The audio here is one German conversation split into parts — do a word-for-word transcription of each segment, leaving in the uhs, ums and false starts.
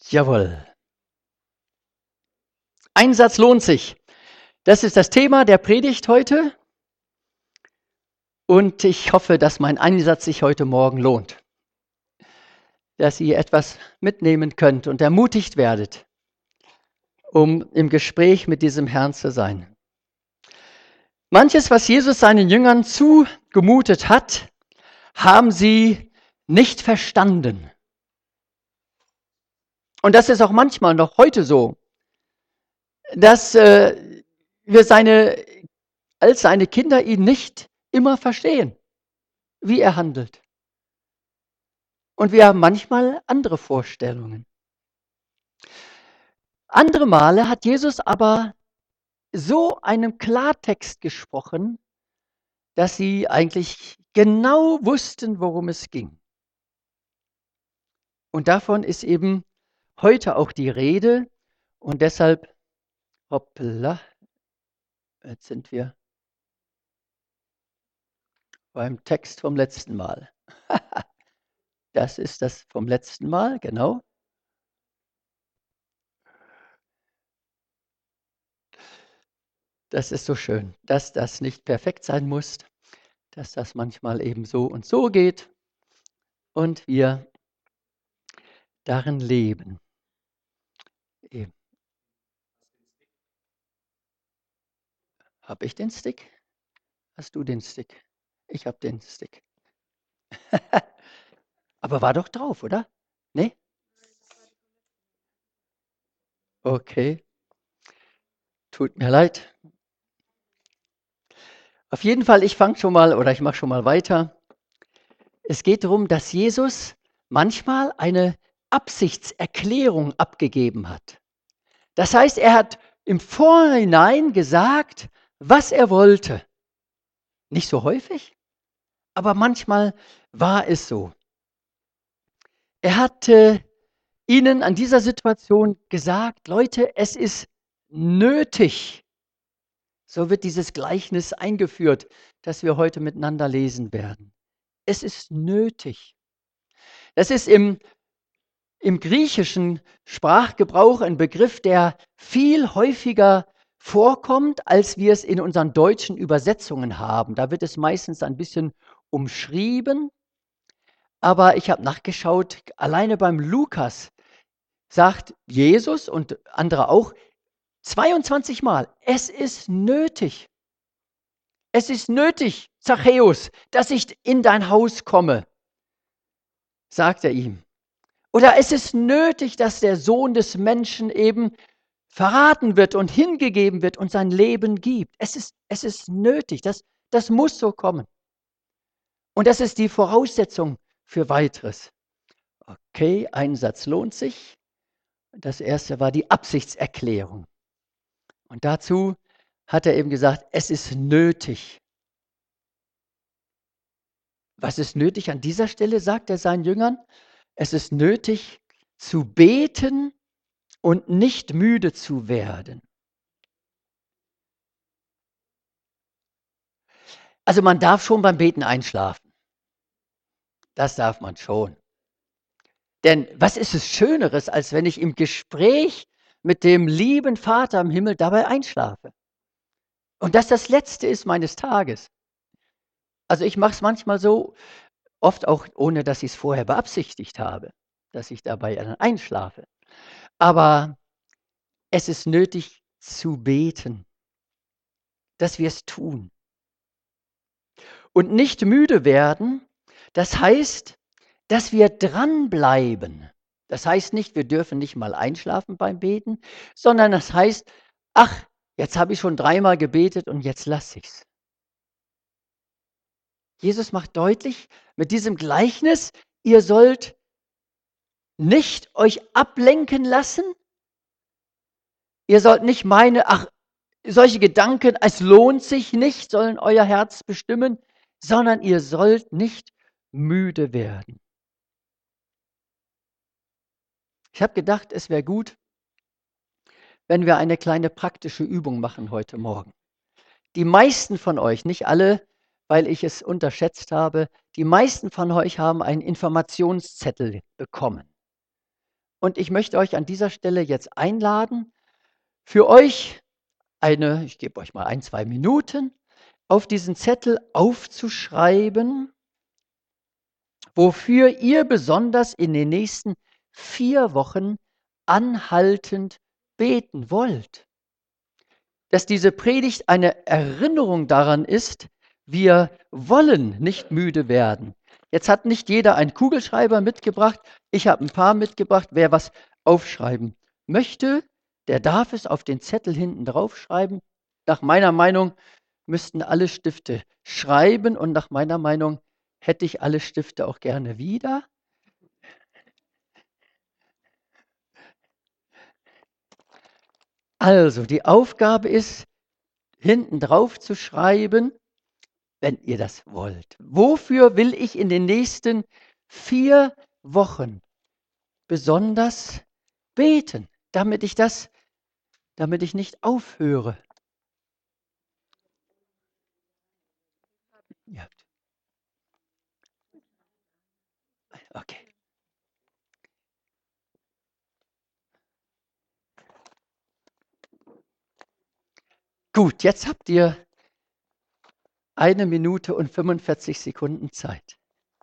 Jawohl. Einsatz lohnt sich. Das ist das Thema der Predigt heute. Und ich hoffe, dass mein Einsatz sich heute Morgen lohnt. Dass ihr etwas mitnehmen könnt und ermutigt werdet, um im Gespräch mit diesem Herrn zu sein. Manches, was Jesus seinen Jüngern zugemutet hat, haben sie nicht verstanden. Und das ist auch manchmal noch heute so, dass äh, wir seine, als seine Kinder ihn nicht immer verstehen, wie er handelt. Und wir haben manchmal andere Vorstellungen. Andere Male hat Jesus aber so einen Klartext gesprochen, dass sie eigentlich genau wussten, worum es ging. Und davon ist eben heute auch die Rede. Und deshalb, hoppla, jetzt sind wir beim Text vom letzten Mal. Das ist das vom letzten Mal, genau. Das ist so schön, dass das nicht perfekt sein muss, dass das manchmal eben so und so geht und wir darin leben. Eben. Habe ich den Stick? Hast du den Stick? Ich habe den Stick. Aber war doch drauf, oder? Nee? Okay. Tut mir leid. Auf jeden Fall, ich fange schon mal oder ich mache schon mal weiter. Es geht darum, dass Jesus manchmal eine Absichtserklärung abgegeben hat. Das heißt, er hat im Vorhinein gesagt, was er wollte. Nicht so häufig, aber manchmal war es so. Er hat äh, ihnen an dieser Situation gesagt, Leute, es ist nötig. So wird dieses Gleichnis eingeführt, das wir heute miteinander lesen werden. Es ist nötig. Das ist im, im griechischen Sprachgebrauch ein Begriff, der viel häufiger vorkommt, als wir es in unseren deutschen Übersetzungen haben. Da wird es meistens ein bisschen umschrieben. Aber ich habe nachgeschaut, alleine beim Lukas sagt Jesus und andere auch zweiundzwanzig Mal, es ist nötig. Es ist nötig, Zachäus, dass ich in dein Haus komme, sagt er ihm. Oder es ist nötig, dass der Sohn des Menschen eben verraten wird und hingegeben wird und sein Leben gibt. Es ist, es ist nötig, das, das muss so kommen. Und das ist die Voraussetzung für weiteres. Okay, ein Satz lohnt sich. Das erste war die Absichtserklärung. Und dazu hat er eben gesagt, es ist nötig. Was ist nötig an dieser Stelle, sagt er seinen Jüngern? Es ist nötig zu beten und nicht müde zu werden. Also man darf schon beim Beten einschlafen. Das darf man schon. Denn was ist es Schöneres, als wenn ich im Gespräch mit dem lieben Vater im Himmel dabei einschlafe? Und das das Letzte ist meines Tages. Also ich mache es manchmal so, oft auch ohne, dass ich es vorher beabsichtigt habe, dass ich dabei dann einschlafe. Aber es ist nötig zu beten, dass wir es tun. Und nicht müde werden, das heißt, dass wir dranbleiben. Das heißt nicht, wir dürfen nicht mal einschlafen beim Beten, sondern das heißt, ach, jetzt habe ich schon dreimal gebetet und jetzt lasse ich es. Jesus macht deutlich mit diesem Gleichnis, ihr sollt nicht euch ablenken lassen. Ihr sollt nicht meinen, ach, solche Gedanken, es lohnt sich nicht, sollen euer Herz bestimmen, sondern ihr sollt nicht müde werden. Ich habe gedacht, es wäre gut, wenn wir eine kleine praktische Übung machen heute Morgen. Die meisten von euch, nicht alle, weil ich es unterschätzt habe, die meisten von euch haben einen Informationszettel bekommen. Und ich möchte euch an dieser Stelle jetzt einladen, für euch eine, ich gebe euch mal ein, zwei Minuten, auf diesen Zettel aufzuschreiben, wofür ihr besonders in den nächsten vier Wochen anhaltend beten wollt. Dass diese Predigt eine Erinnerung daran ist, wir wollen nicht müde werden. Jetzt hat nicht jeder einen Kugelschreiber mitgebracht. Ich habe ein paar mitgebracht. Wer was aufschreiben möchte, der darf es auf den Zettel hinten draufschreiben. Nach meiner Meinung müssten alle Stifte schreiben und nach meiner Meinung hätte ich alle Stifte auch gerne wieder. Also, die Aufgabe ist, hinten drauf zu schreiben, wenn ihr das wollt. Wofür will ich in den nächsten vier Wochen besonders beten, damit ich das, damit ich nicht aufhöre? Ja, okay. Gut, jetzt habt ihr eine Minute und fünfundvierzig Sekunden Zeit.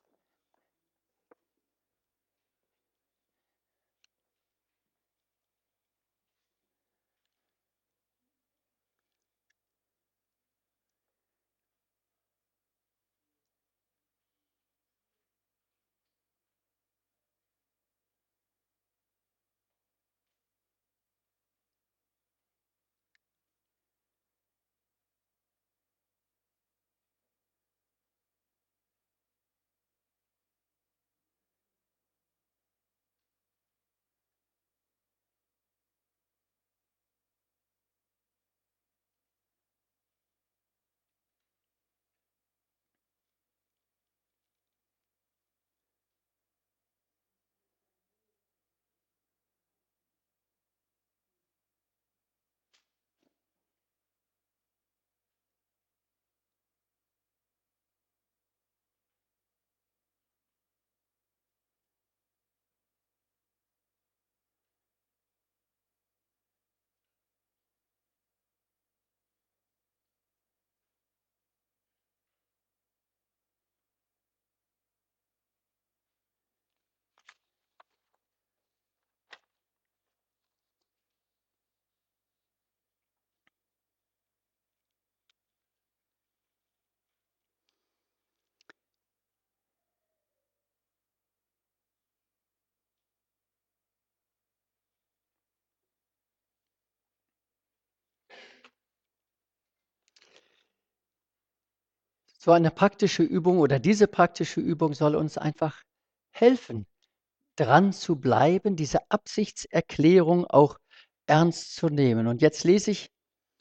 So eine praktische Übung oder diese praktische Übung soll uns einfach helfen, dran zu bleiben, diese Absichtserklärung auch ernst zu nehmen. Und jetzt lese ich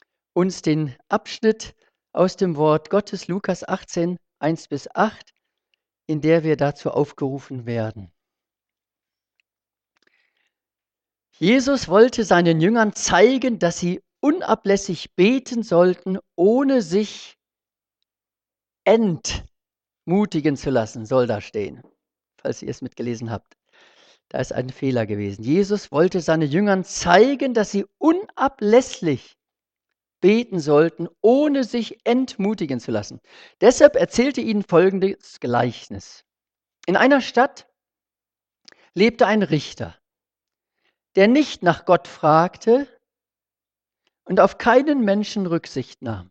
uns den Abschnitt aus dem Wort Gottes, Lukas achtzehn, eins bis acht, in der wir dazu aufgerufen werden. Jesus wollte seinen Jüngern zeigen, dass sie unablässig beten sollten, ohne sich entmutigen zu lassen, soll da stehen, falls ihr es mitgelesen habt. Da ist ein Fehler gewesen. Jesus wollte seinen Jüngern zeigen, dass sie unablässig beten sollten, ohne sich entmutigen zu lassen. Deshalb erzählte ihnen folgendes Gleichnis. In einer Stadt lebte ein Richter, der nicht nach Gott fragte und auf keinen Menschen Rücksicht nahm.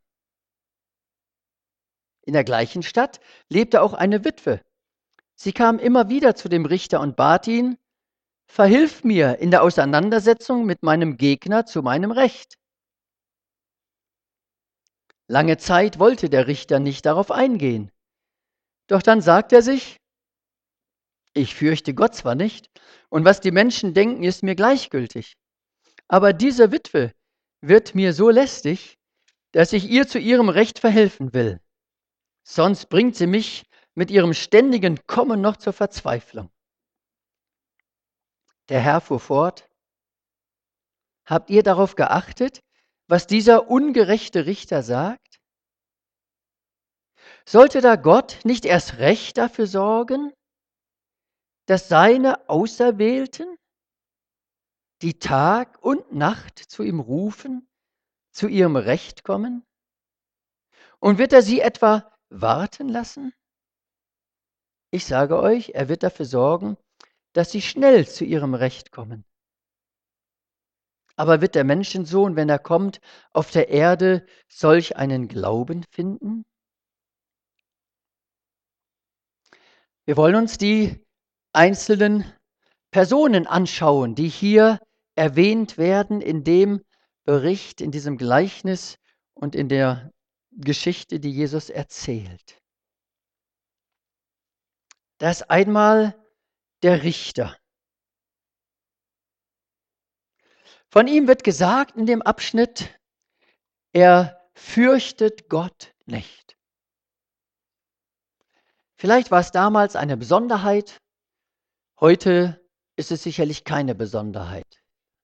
In der gleichen Stadt lebte auch eine Witwe. Sie kam immer wieder zu dem Richter und bat ihn, verhilf mir in der Auseinandersetzung mit meinem Gegner zu meinem Recht. Lange Zeit wollte der Richter nicht darauf eingehen. Doch dann sagt er sich, ich fürchte Gott zwar nicht, und was die Menschen denken, ist mir gleichgültig. Aber diese Witwe wird mir so lästig, dass ich ihr zu ihrem Recht verhelfen will. Sonst bringt sie mich mit ihrem ständigen Kommen noch zur Verzweiflung. Der Herr fuhr fort, habt ihr darauf geachtet, was dieser ungerechte Richter sagt? Sollte da Gott nicht erst recht dafür sorgen, dass seine Auserwählten die Tag und Nacht zu ihm rufen, zu ihrem Recht kommen? Und wird er sie etwa warten lassen? Ich sage euch, er wird dafür sorgen, dass sie schnell zu ihrem Recht kommen. Aber wird der Menschensohn, wenn er kommt, auf der Erde solch einen Glauben finden? Wir wollen uns die einzelnen Personen anschauen, die hier erwähnt werden in dem Bericht, in diesem Gleichnis und in der Geschichte, die Jesus erzählt. Da ist einmal der Richter. Von ihm wird gesagt in dem Abschnitt, er fürchtet Gott nicht. Vielleicht war es damals eine Besonderheit, heute ist es sicherlich keine Besonderheit.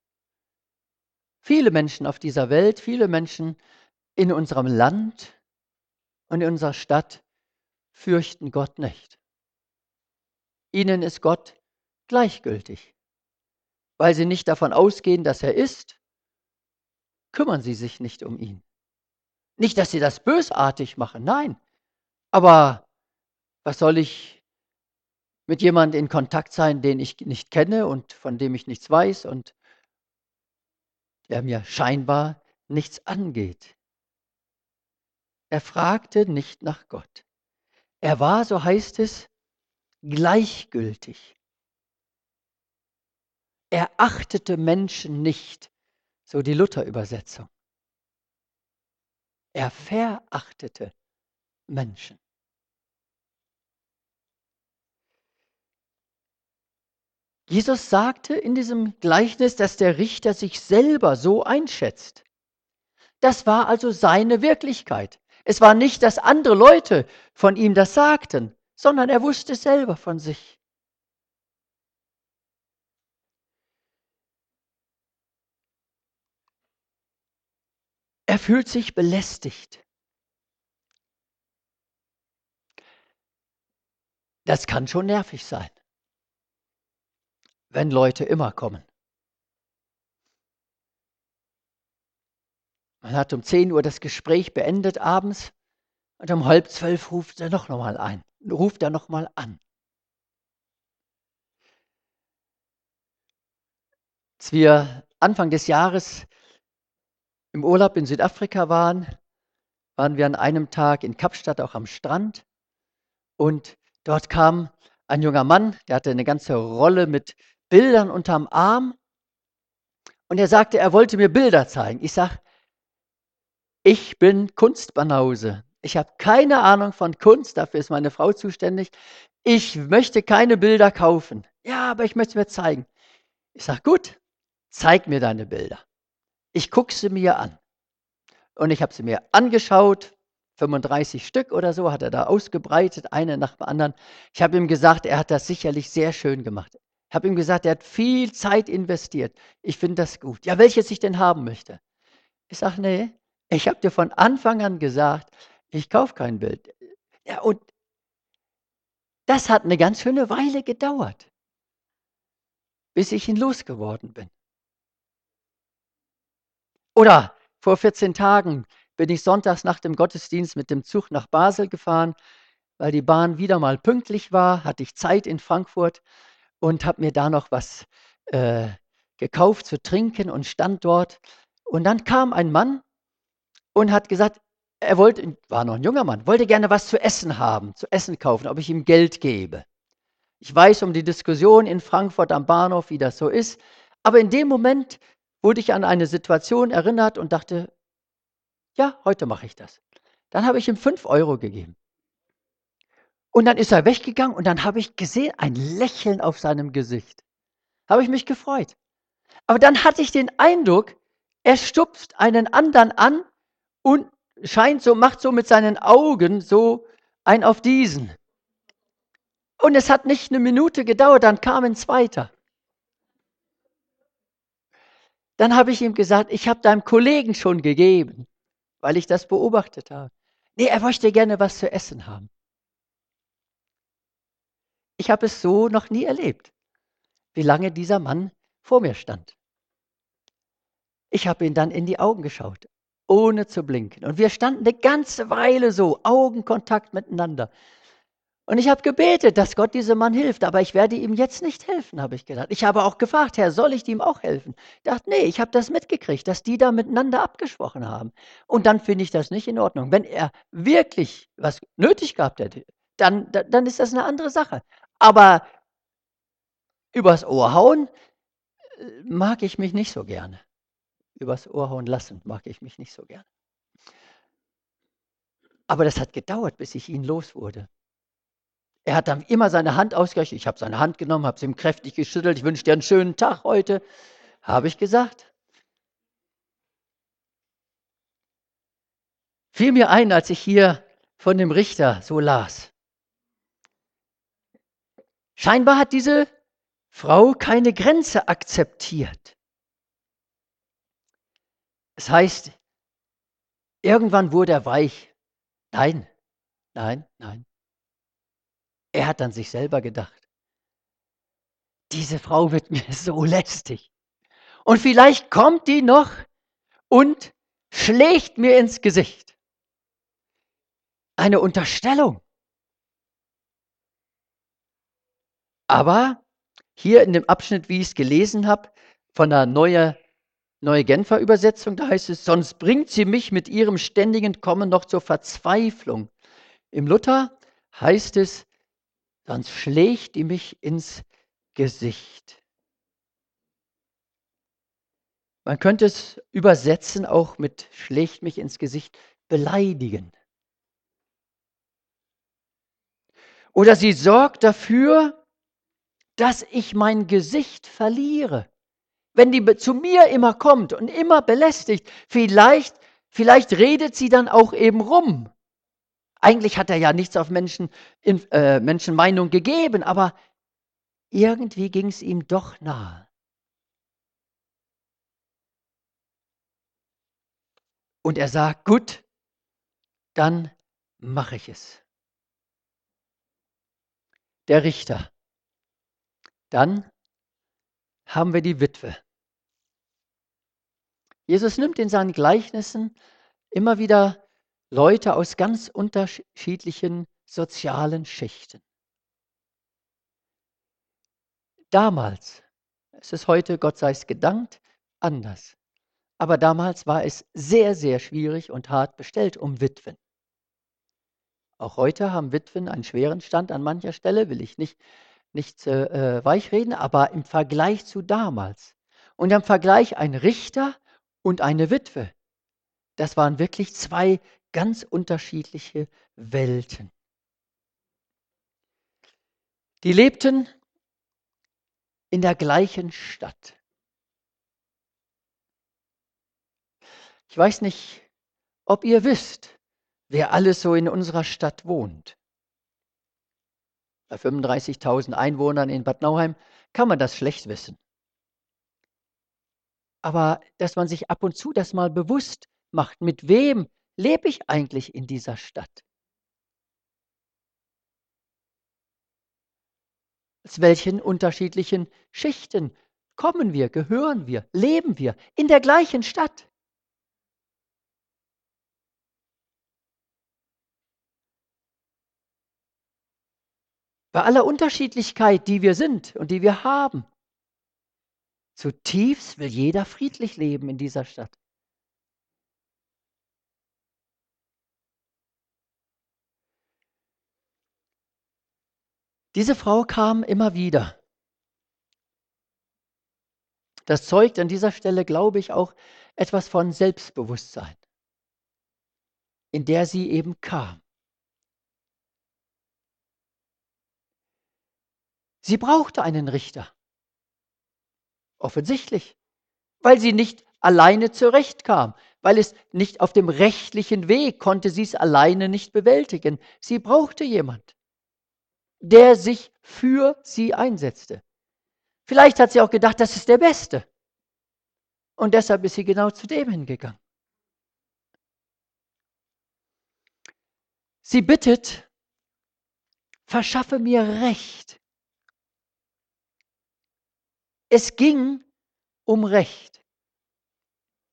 Viele Menschen auf dieser Welt, viele Menschen in unserem Land und in unserer Stadt fürchten Gott nicht. Ihnen ist Gott gleichgültig. Weil sie nicht davon ausgehen, dass er ist, kümmern sie sich nicht um ihn. Nicht, dass sie das bösartig machen, nein. Aber was soll ich mit jemandem in Kontakt sein, den ich nicht kenne und von dem ich nichts weiß und der mir scheinbar nichts angeht? Er fragte nicht nach Gott. Er war, so heißt es, gleichgültig. Er achtete Menschen nicht, so die Luther-Übersetzung. Er verachtete Menschen. Jesus sagte in diesem Gleichnis, dass der Richter sich selber so einschätzt. Das war also seine Wirklichkeit. Es war nicht, dass andere Leute von ihm das sagten, sondern er wusste es selber von sich. Er fühlt sich belästigt. Das kann schon nervig sein, wenn Leute immer kommen. Man hat um zehn Uhr das Gespräch beendet abends und um halb zwölf ruft er noch mal ein, ruft er noch mal an. Als wir Anfang des Jahres im Urlaub in Südafrika waren, waren wir an einem Tag in Kapstadt auch am Strand und dort kam ein junger Mann, der hatte eine ganze Rolle mit Bildern unterm Arm und er sagte, er wollte mir Bilder zeigen. Ich sage, ich bin Kunstbanause. Ich habe keine Ahnung von Kunst, dafür ist meine Frau zuständig. Ich möchte keine Bilder kaufen. Ja, aber ich möchte es mir zeigen. Ich sage, gut, zeig mir deine Bilder. Ich gucke sie mir an. Und ich habe sie mir angeschaut, fünfunddreißig Stück oder so hat er da ausgebreitet, eine nach dem anderen. Ich habe ihm gesagt, er hat das sicherlich sehr schön gemacht. Ich habe ihm gesagt, er hat viel Zeit investiert. Ich finde das gut. Ja, welches ich denn haben möchte. Ich sage, nee, ich habe dir von Anfang an gesagt, ich kaufe kein Bild. Ja, und das hat eine ganz schöne Weile gedauert, bis ich ihn losgeworden bin. Oder vor vierzehn Tagen bin ich sonntags nach dem Gottesdienst mit dem Zug nach Basel gefahren, weil die Bahn wieder mal pünktlich war, hatte ich Zeit in Frankfurt und habe mir da noch was äh, gekauft zu trinken und stand dort. Und dann kam ein Mann und hat gesagt, er wollte, war noch ein junger Mann, wollte gerne was zu essen haben, zu essen kaufen, ob ich ihm Geld gebe. Ich weiß um die Diskussion in Frankfurt am Bahnhof, wie das so ist, aber in dem Moment wurde ich an eine Situation erinnert und dachte, ja, heute mache ich das. Dann habe ich ihm fünf Euro gegeben. Und dann ist er weggegangen und dann habe ich gesehen, ein Lächeln auf seinem Gesicht. Habe ich mich gefreut. Aber dann hatte ich den Eindruck, er stupst einen anderen an und scheint so, macht so mit seinen Augen so ein auf diesen. Und es hat nicht eine Minute gedauert, dann kam ein zweiter. Dann habe ich ihm gesagt, ich habe deinem Kollegen schon gegeben, weil ich das beobachtet habe. Nee, er möchte gerne was zu essen haben. Ich habe es so noch nie erlebt, wie lange dieser Mann vor mir stand. Ich habe ihm dann in die Augen geschaut, ohne zu blinken. Und wir standen eine ganze Weile so, Augenkontakt miteinander. Und ich habe gebetet, dass Gott diesem Mann hilft, aber ich werde ihm jetzt nicht helfen, habe ich gedacht. Ich habe auch gefragt: „Herr, soll ich ihm auch helfen?“ Ich dachte: „Ne, ich habe das mitgekriegt, dass die da miteinander abgesprochen haben. Und dann finde ich das nicht in Ordnung. Wenn er wirklich was nötig gehabt hätte, dann da dann ist das eine andere Sache. Aber übers Ohr hauen, äh, mag ich mich nicht so gerne. Übers Ohr hauen lassen mag ich mich nicht so gerne. Aber das hat gedauert, bis ich ihn los wurde. Er hat dann immer seine Hand ausgestreckt. Ich habe seine Hand genommen, habe sie ihm kräftig geschüttelt. „Ich wünsche dir einen schönen Tag heute“, habe ich gesagt. Fiel mir ein, als ich hier von dem Richter so las. Scheinbar hat diese Frau keine Grenze akzeptiert. Es heißt, irgendwann wurde er weich. Nein, nein, nein. Er hat an sich selber gedacht: „Diese Frau wird mir so lästig. Und vielleicht kommt die noch und schlägt mir ins Gesicht.“ Eine Unterstellung. Aber hier in dem Abschnitt, wie ich es gelesen habe, von der Neue Neue Genfer Übersetzung, da heißt es: „Sonst bringt sie mich mit ihrem ständigen Kommen noch zur Verzweiflung.“ Im Luther heißt es: „Sonst schlägt die mich ins Gesicht.“ Man könnte es übersetzen auch mit „schlägt mich ins Gesicht“, beleidigen. Oder sie sorgt dafür, dass ich mein Gesicht verliere. Wenn die be zu mir immer kommt und immer belästigt, vielleicht vielleicht redet sie dann auch eben rum. Eigentlich hat er ja nichts auf Menschen in äh, Menschenmeinung gegeben, aber irgendwie ging's ihm doch nahe. Und er sagt: „Gut, dann mache ich es.“ Der Richter. Dann haben wir die Witwe. Jesus nimmt in seinen Gleichnissen immer wieder Leute aus ganz unterschiedlichen sozialen Schichten. Damals, es ist heute, Gott sei es gedankt, anders. Aber damals war es sehr, sehr schwierig und hart bestellt um Witwen. Auch heute haben Witwen einen schweren Stand an mancher Stelle, will ich nicht nicht, äh, äh, weichreden, aber im Vergleich zu damals und im Vergleich ein Richter und eine Witwe, das waren wirklich zwei ganz unterschiedliche Welten. Die lebten in der gleichen Stadt. Ich weiß nicht, ob ihr wisst, wer alles so in unserer Stadt wohnt. Bei fünfunddreißigtausend Einwohnern in Bad Nauheim kann man das schlecht wissen. Aber dass man sich ab und zu das mal bewusst macht, mit wem lebe ich eigentlich in dieser Stadt? Aus welchen unterschiedlichen Schichten kommen wir, gehören wir, leben wir in der gleichen Stadt? Bei aller Unterschiedlichkeit, die wir sind und die wir haben, zutiefst will jeder friedlich leben in dieser Stadt. Diese Frau kam immer wieder. Das zeugt an dieser Stelle, glaube ich, auch etwas von Selbstbewusstsein, in der sie eben kam. Sie brauchte einen Richter, offensichtlich, weil sie nicht alleine zurechtkam, weil es nicht auf dem rechtlichen Weg konnte sie es alleine nicht bewältigen. Sie brauchte jemand, der sich für sie einsetzte. Vielleicht hat sie auch gedacht, das ist der Beste. Und deshalb ist sie genau zu dem hingegangen. Sie bittet, verschaffe mir Recht. Es ging um Recht.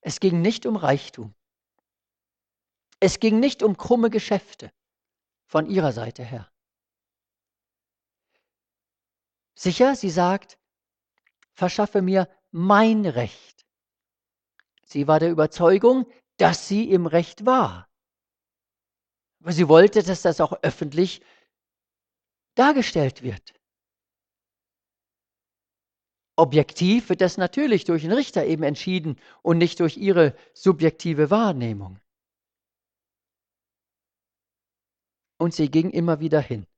Es ging nicht um Reichtum. Es ging nicht um krumme Geschäfte von ihrer Seite her. Sicher, sie sagt, verschaffe mir mein Recht. Sie war der Überzeugung, dass sie im Recht war. Aber sie wollte, dass das auch öffentlich dargestellt wird. Objektiv wird das natürlich durch einen Richter eben entschieden und nicht durch ihre subjektive Wahrnehmung. Und sie ging immer wieder hin.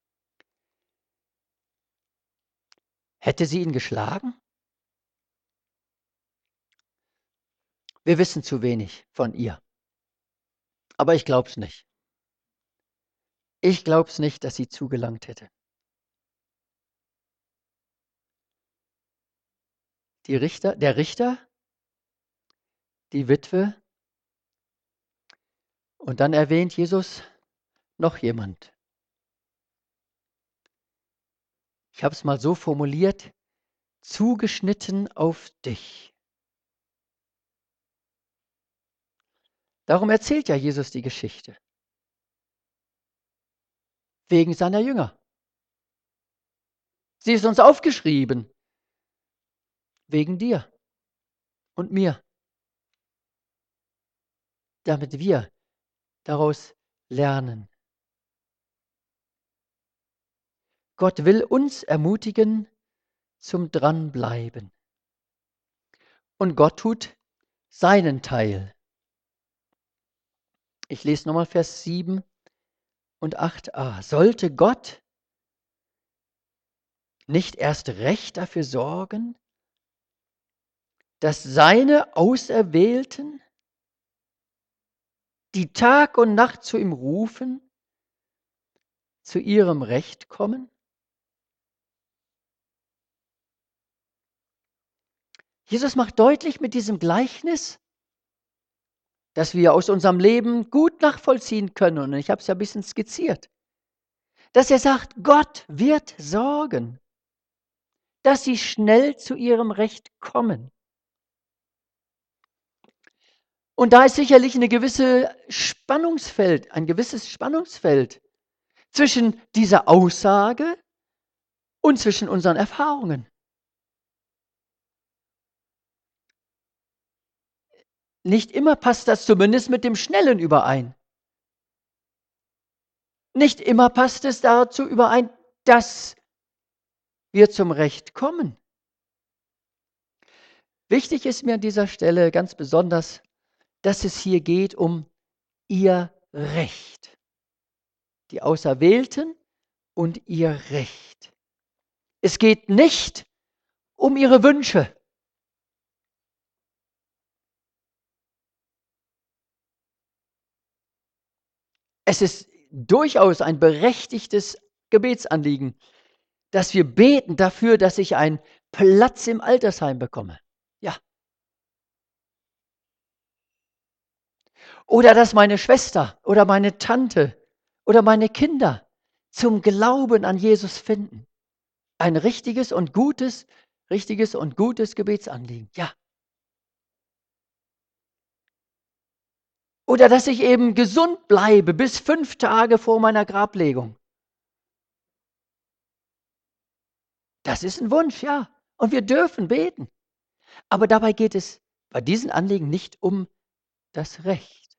Hätte sie ihn geschlagen? Wir wissen zu wenig von ihr. Aber ich glaube es nicht. Ich glaube es nicht, dass sie zugelangt hätte. Die Richter, der Richter, die Witwe und dann erwähnt Jesus noch jemand. Ich habe es mal so formuliert, zugeschnitten auf dich. Darum erzählt ja Jesus die Geschichte. Wegen seiner Jünger. Sie ist uns aufgeschrieben. Wegen dir und mir. Damit wir daraus lernen. Gott will uns ermutigen zum Dranbleiben. Und Gott tut seinen Teil. Ich lese nochmal Vers sieben und acht a. Sollte Gott nicht erst recht dafür sorgen, dass seine Auserwählten, die Tag und Nacht zu ihm rufen, zu ihrem Recht kommen? Jesus macht deutlich mit diesem Gleichnis, das wir aus unserem Leben gut nachvollziehen können. Und ich habe es ja ein bisschen skizziert. Dass er sagt, Gott wird sorgen, dass sie schnell zu ihrem Recht kommen. Und da ist sicherlich eine gewisse Spannungsfeld, ein gewisses Spannungsfeld zwischen dieser Aussage und zwischen unseren Erfahrungen. Nicht immer passt das zumindest mit dem Schnellen überein. Nicht immer passt es dazu überein, dass wir zum Recht kommen. Wichtig ist mir an dieser Stelle ganz besonders, dass es hier geht um ihr Recht. Die Auserwählten und ihr Recht. Es geht nicht um ihre Wünsche. Es ist durchaus ein berechtigtes Gebetsanliegen, dass wir beten dafür, dass ich einen Platz im Altersheim bekomme. Ja. Oder dass meine Schwester oder meine Tante oder meine Kinder zum Glauben an Jesus finden. Ein richtiges und gutes, richtiges und gutes Gebetsanliegen. Ja. Oder dass ich eben gesund bleibe bis fünf Tage vor meiner Grablegung. Das ist ein Wunsch, ja. Und wir dürfen beten. Aber dabei geht es bei diesen Anliegen nicht um das Recht,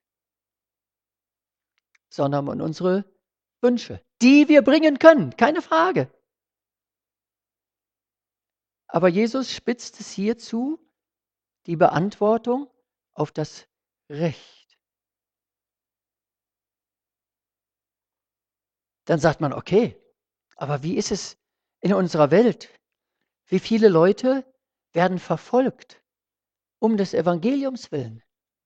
sondern um unsere Wünsche, die wir bringen können, keine Frage. Aber Jesus spitzt es hier zu, die Beantwortung auf das Recht. Dann sagt man, okay, aber wie ist es in unserer Welt? Wie viele Leute werden verfolgt um des Evangeliums willen?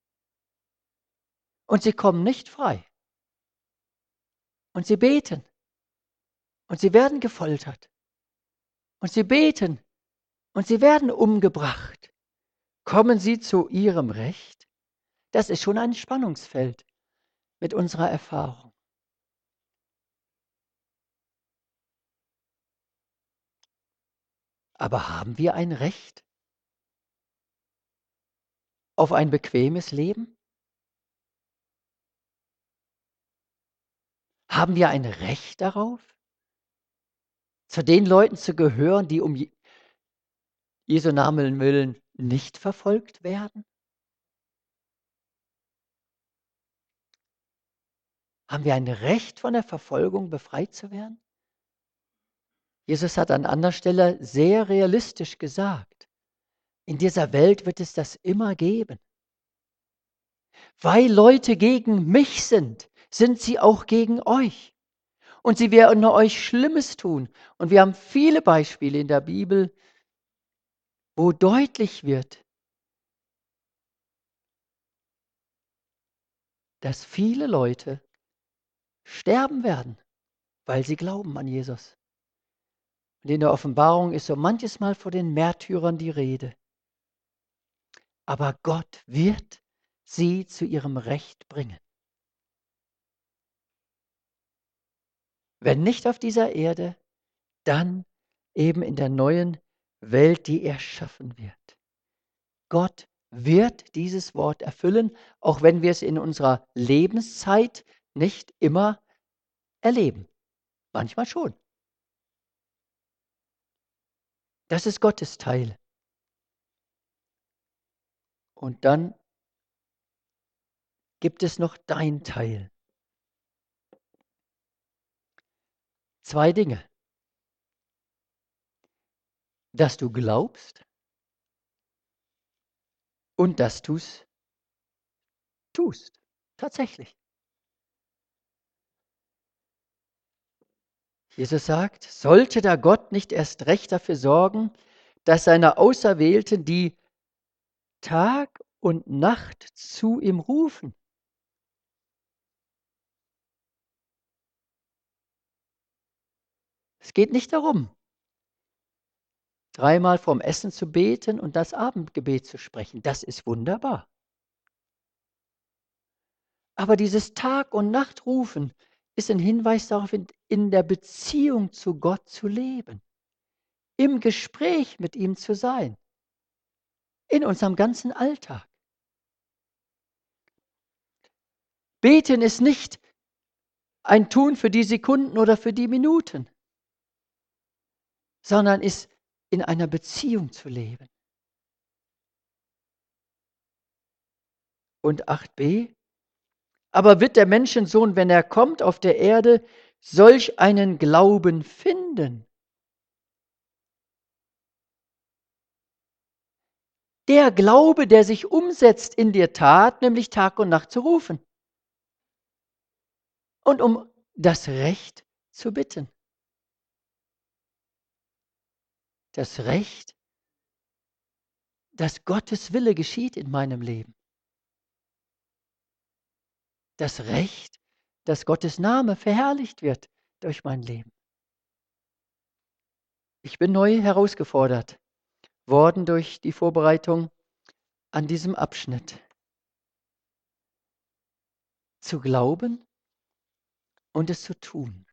Und sie kommen nicht frei. Und sie beten. Und sie werden gefoltert. Und sie beten. Und sie werden umgebracht. Kommen sie zu ihrem Recht? Das ist schon ein Spannungsfeld mit unserer Erfahrung. Aber haben wir ein Recht? auf ein bequemes Leben? Haben wir ein Recht darauf, zu den Leuten zu gehören, die um Je Jesu Namen willen nicht verfolgt werden? Haben wir ein Recht, von der Verfolgung befreit zu werden? Jesus hat an anderer Stelle sehr realistisch gesagt: „In dieser Welt wird es das immer geben. Weil Leute gegen mich sind, sind sie auch gegen euch. Und sie werden euch Schlimmes tun.“ Und wir haben viele Beispiele in der Bibel, wo deutlich wird, dass viele Leute sterben werden, weil sie glauben an Jesus. Und in der Offenbarung ist so manches Mal von den Märtyrern die Rede. Aber Gott wird sie zu ihrem Recht bringen. Wenn nicht auf dieser Erde, dann eben in der neuen Welt, die er schaffen wird. Gott wird dieses Wort erfüllen, auch wenn wir es in unserer Lebenszeit nicht immer erleben. Manchmal schon. Das ist Gottes Teil. Und dann gibt es noch dein Teil. Zwei Dinge. Dass du glaubst und dass du es tust. Tatsächlich. Jesus sagt, sollte da Gott nicht erst recht dafür sorgen, dass seine Auserwählten, die Tag und Nacht zu ihm rufen. Es geht nicht darum, dreimal vorm Essen zu beten und das Abendgebet zu sprechen. Das ist wunderbar. Aber dieses Tag und Nacht rufen ist ein Hinweis darauf, in, in der Beziehung zu Gott zu leben, im Gespräch mit ihm zu sein, in unserem ganzen Alltag. Beten ist nicht ein Tun für die Sekunden oder für die Minuten, sondern ist in einer Beziehung zu leben. Und acht b, aber wird der Menschensohn, wenn er kommt auf der Erde, solch einen Glauben finden? Der Glaube, der sich umsetzt in der Tat, nämlich Tag und Nacht zu rufen und um das Recht zu bitten. Das Recht, dass Gottes Wille geschieht in meinem Leben. Das Recht, dass Gottes Name verherrlicht wird durch mein Leben. Ich bin neu herausgefordert worden durch die Vorbereitung an diesem Abschnitt. Zu glauben und es zu tun.